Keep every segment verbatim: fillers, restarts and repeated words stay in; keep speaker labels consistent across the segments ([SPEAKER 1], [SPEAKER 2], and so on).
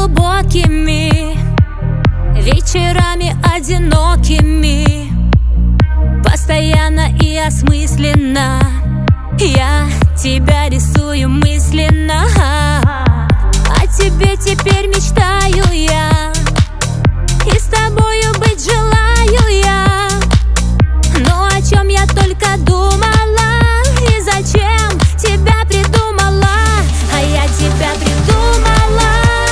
[SPEAKER 1] глубокими, вечерами одинокими, постоянно и осмысленно я тебя рисую мысленно. О тебе теперь мечтаю я, и с тобою быть желаю я. Но о чем я только думала, и зачем тебя придумала. А я тебя придумала,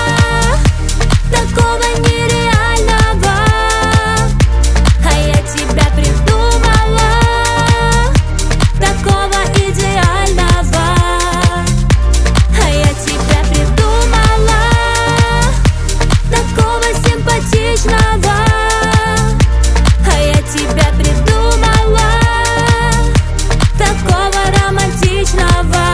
[SPEAKER 1] такого нереального. А я тебя придумала, такого идеального. А я тебя придумала, такого симпатичного. А я тебя придумала, такого романтичного.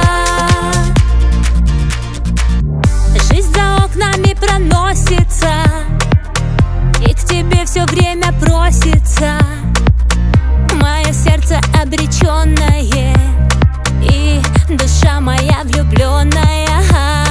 [SPEAKER 1] Жизнь за окнами проносится, и к тебе все время просится мое сердце обреченное и душа моя влюбленная.